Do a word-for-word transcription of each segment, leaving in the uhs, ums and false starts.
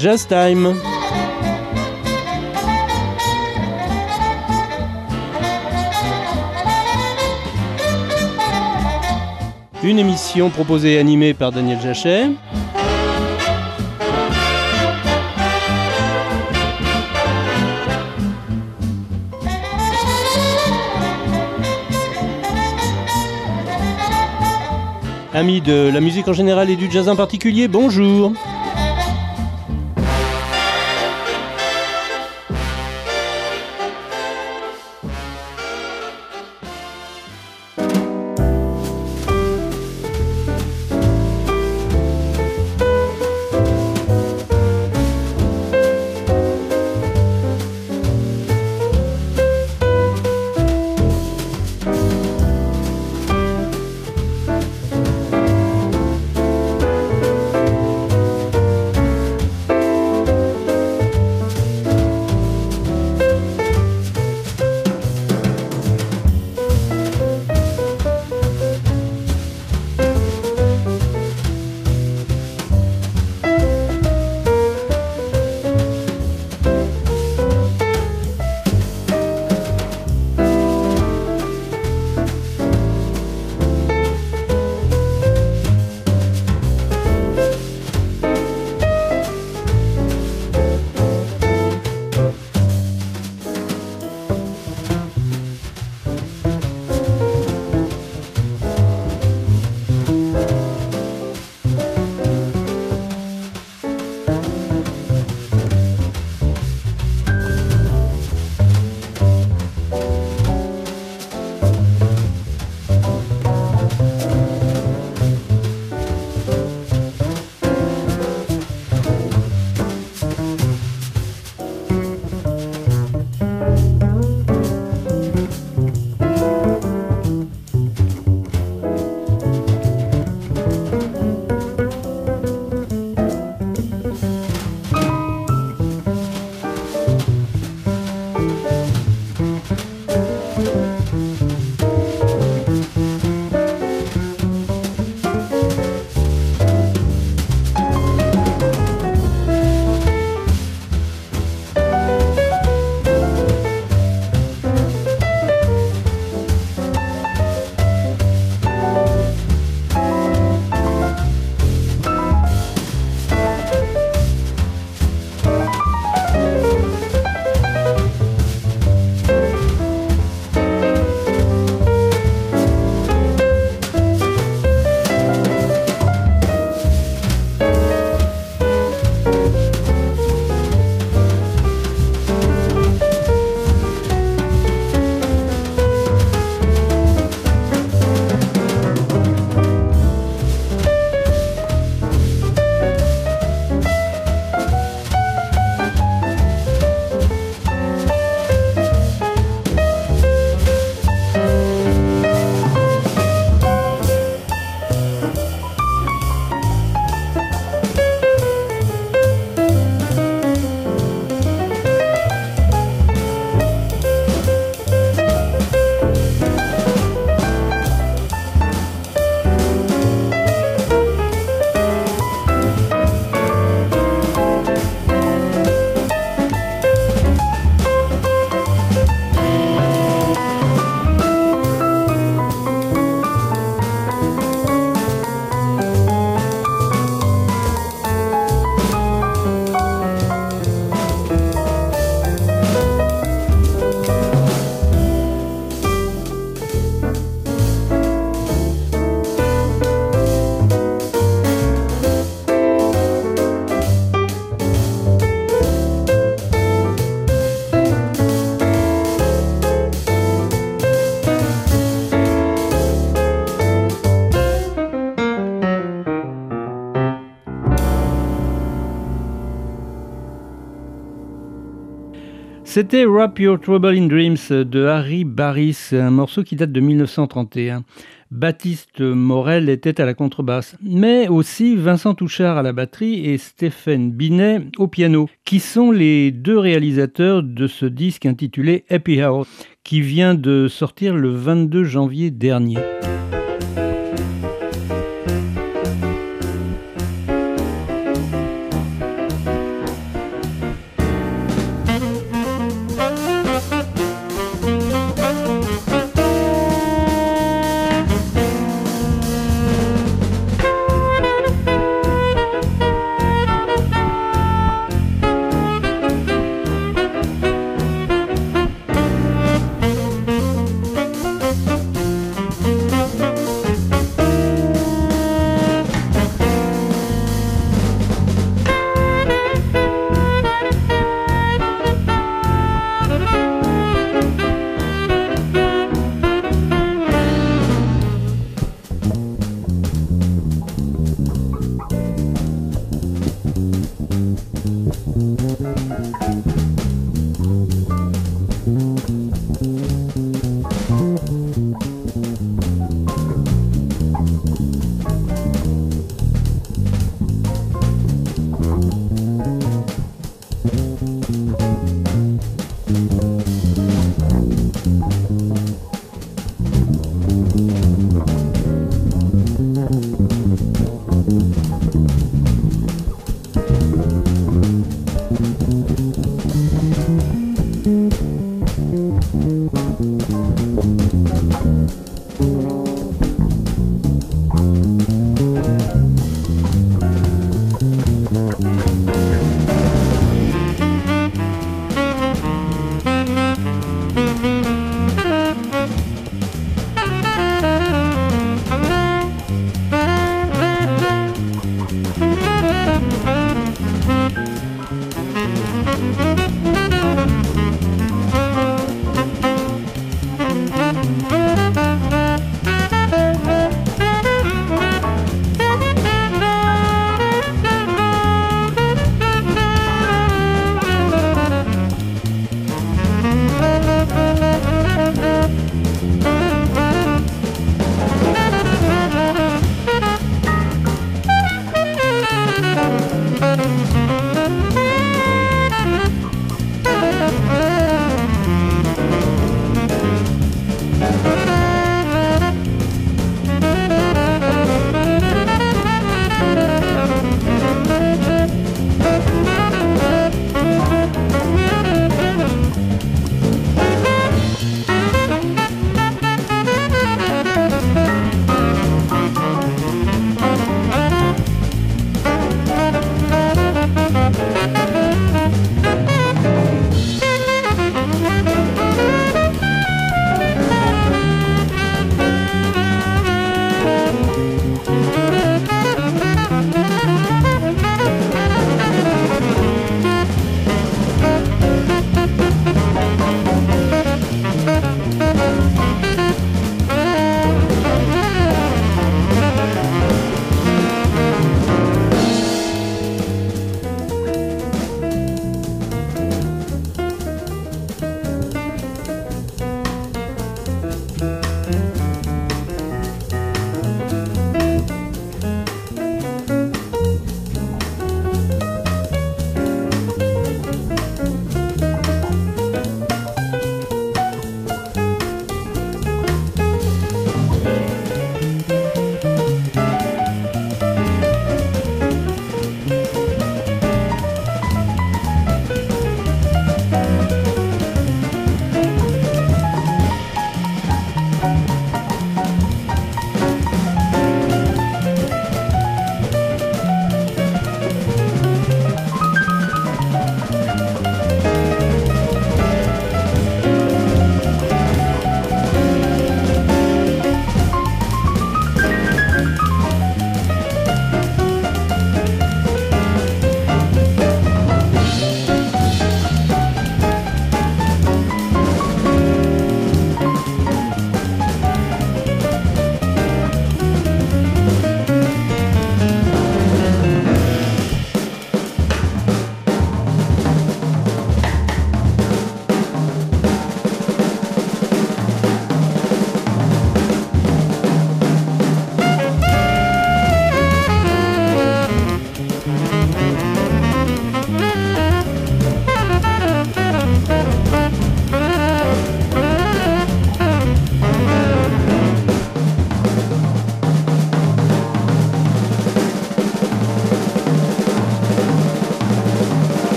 Jazz Time. Une émission proposée et animée par Daniel Jachet. Amis de la musique en général et du jazz en particulier, bonjour. C'était Wrap Your Trouble in Dreams de Harry Barris, un morceau qui date de mille neuf cent trente et un. Baptiste Morel était à la contrebasse, mais aussi Vincent Touchard à la batterie et Stéphane Binet au piano, qui sont les deux réalisateurs de ce disque intitulé Happy Hour, qui vient de sortir le vingt-deux janvier dernier.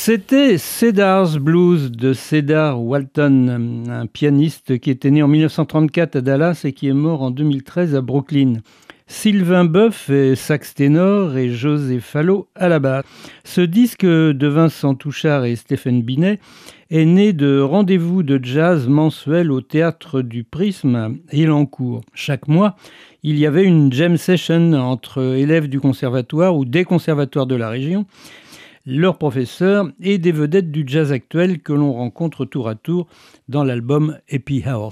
C'était Cedar's Blues de Cedar Walton, un pianiste qui était né en mille neuf cent trente-quatre à Dallas et qui est mort en deux mille treize à Brooklyn. Sylvain Boeuf est sax ténor et José Fallo à la basse. Ce disque de Vincent Touchard et Stéphane Binet est né de rendez-vous de jazz mensuels au théâtre du Prisme à Elancourt. Chaque mois, il y avait une jam session entre élèves du conservatoire ou des conservatoires de la région, leurs professeurs et des vedettes du jazz actuel que l'on rencontre tour à tour dans l'album Happy Hour.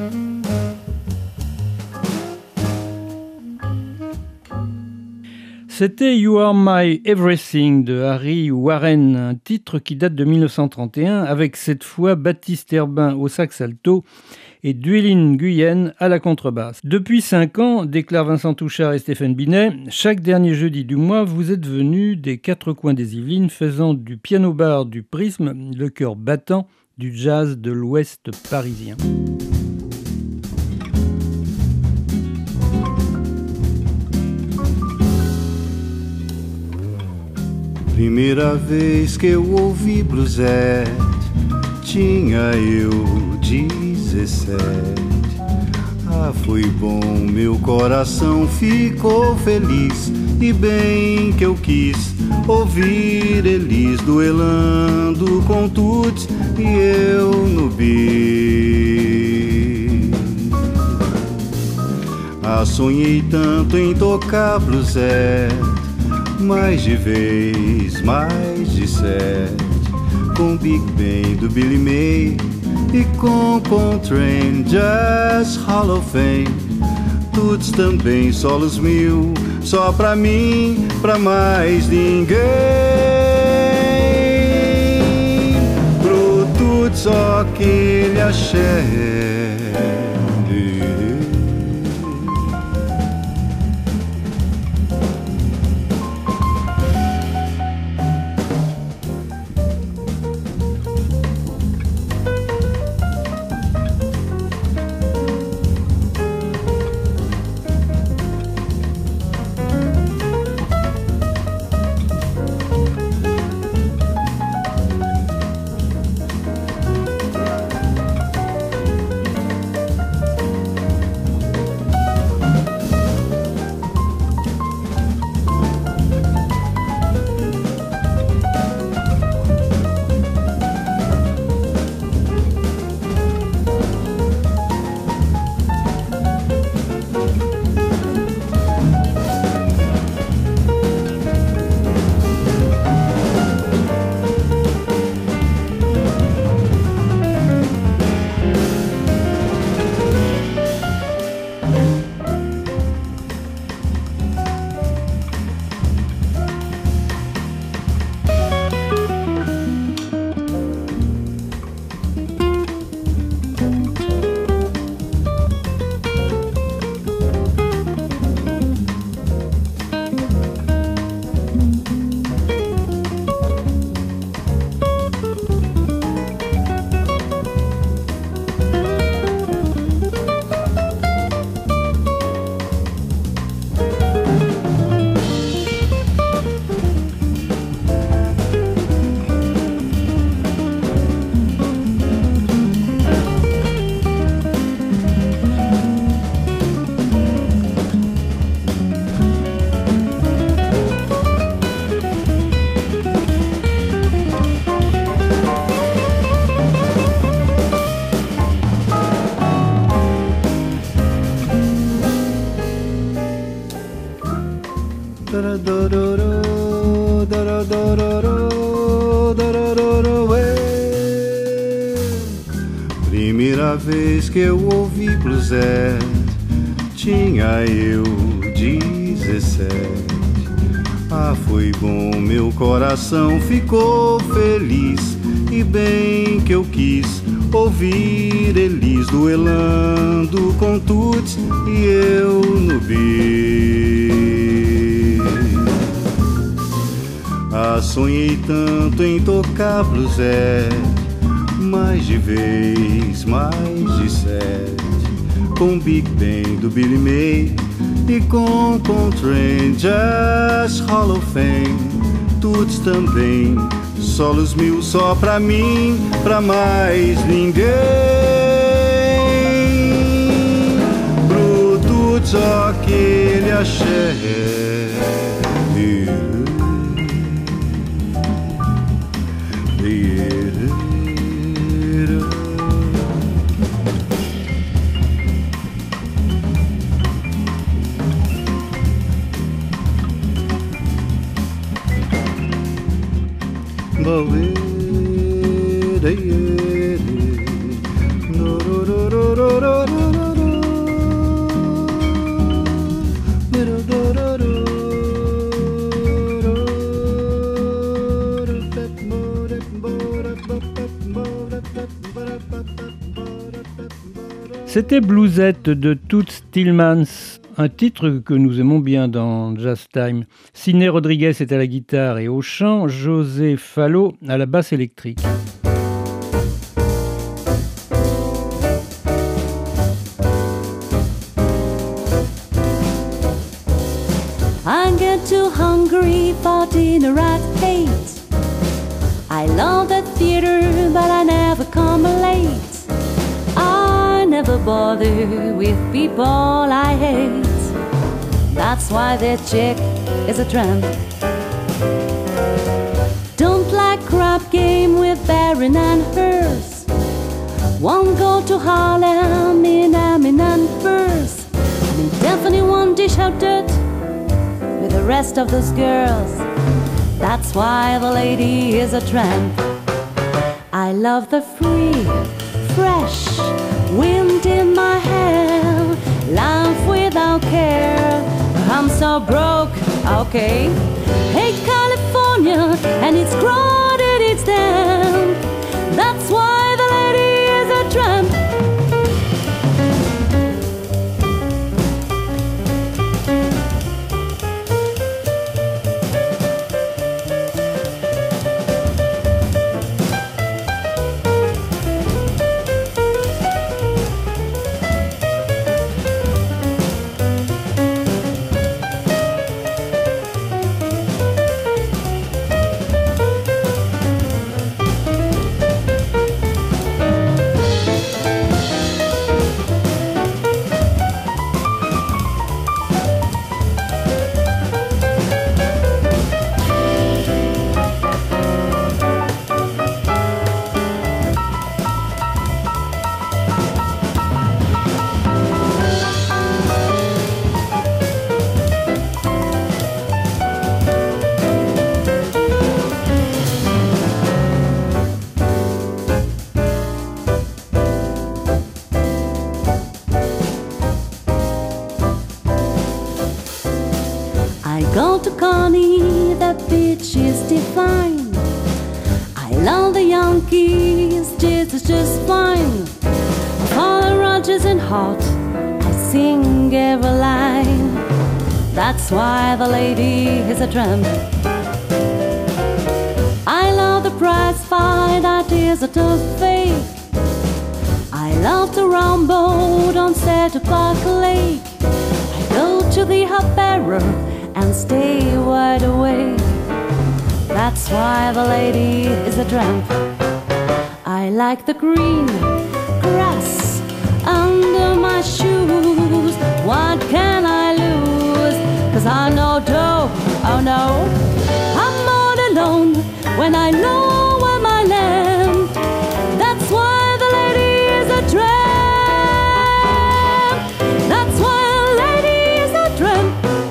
C'était You Are My Everything de Harry Warren, un titre qui date de mille neuf cent trente et un, avec cette fois Baptiste Herbin au sax alto et Dueline Guyenne à la contrebasse. Depuis cinq ans, déclarent Vincent Touchard et Stéphane Binet, chaque dernier jeudi du mois, vous êtes venus des quatre coins des Yvelines, faisant du piano-bar du Prisme le cœur battant du jazz de l'Ouest parisien. Primeira vez que eu ouvi bluesette, tinha eu dezessete. Ah, foi bom, meu coração ficou feliz, e bem que eu quis ouvir eles duelando com tuts e eu no bi. Ah, sonhei tanto em tocar bluesette, mais de vez, mais de sete, com Big Band do Billy May e com Coltrane Jazz Hall of Fame. Tuts também, solos mil, só pra mim, pra mais ninguém. Pro tuts só aquele axé. Primeira vez que eu ouvi bluesette, tinha eu dezessete. Ah, foi bom, meu coração ficou feliz, e bem que eu quis ouvir eles duelando com tuts e eu no bi. Ah, sonhei tanto em tocar bluesette, mais de vez, mais de sete, com Big Band do Billy May e com Coltrane Jazz Hall of Fame. Tuts também, solos mil só pra mim, pra mais ninguém. Pro tuts só aquele axé. No, no, no, no, no, no. C'était Bluesette de Toots Thielemans, un titre que nous aimons bien dans Jazz Time. Sidney Rodriguez est à la guitare et au chant, José Fallo à la basse électrique. I get too hungry for dinner at eight. I love the theater, but I never come late. I never bother with people I hate. That's why the chick is a tramp. Don't like crap game with Baron and Hearst. Won't go to Harlem in eminent verse. I mean, definitely won't dish out dirt with the rest of those girls. That's why the lady is a tramp. I love the free, fresh wind in my hair, life without care. I'm so broke, okay. Hate California and it's crowded, it's damp. That's why the lady is a tramp. Go to Connie, that bitch is divine. I love the Yankees, this is just fine. Paul Rogers and Hart, I sing every line. That's why the lady is a tramp. I love the prize fight, that is a tough fake. I love the round boat on Santa Park Lake. I go to the hot barrel and stay wide awake. That's why the lady is a tramp. I like the green grass under my shoes. What can I lose? Cause I know dough, oh no. I'm all alone when I know where my land. That's why the lady is a tramp. That's why a lady is a tramp.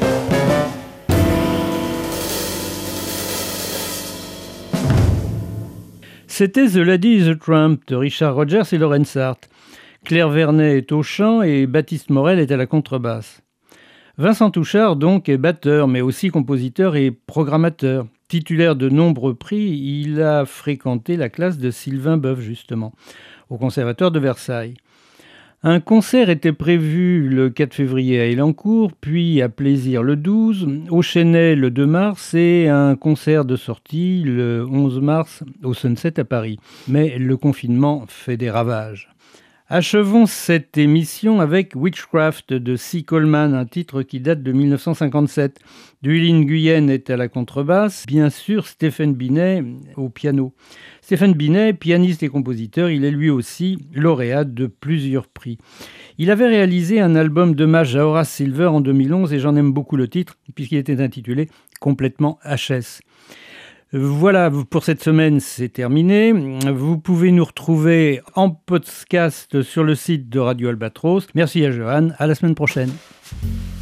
C'était The Lady is a Tramp de Richard Rodgers et Lorenz Hart. Claire Vernet est au chant et Baptiste Morel est à la contrebasse. Vincent Touchard donc est batteur, mais aussi compositeur et programmateur. Titulaire de nombreux prix, il a fréquenté la classe de Sylvain Boeuf justement, au Conservatoire de Versailles. Un concert était prévu le quatre février à Elancourt, puis à Plaisir le douze, au Chesnay le deux mars et un concert de sortie le onze mars au Sunset à Paris. Mais le confinement fait des ravages. Achevons cette émission avec Witchcraft de C. Coleman, un titre qui date de mille neuf cent cinquante-sept. Duline Nguyen est à la contrebasse, bien sûr Stéphane Binet au piano. Stéphane Binet, pianiste et compositeur, il est lui aussi lauréat de plusieurs prix. Il avait réalisé un album d'hommage à Horace Silver en deux mille onze et j'en aime beaucoup le titre puisqu'il était intitulé Complètement H S. Voilà, pour cette semaine, c'est terminé. Vous pouvez nous retrouver en podcast sur le site de Radio Albatros. Merci à Johan, à la semaine prochaine.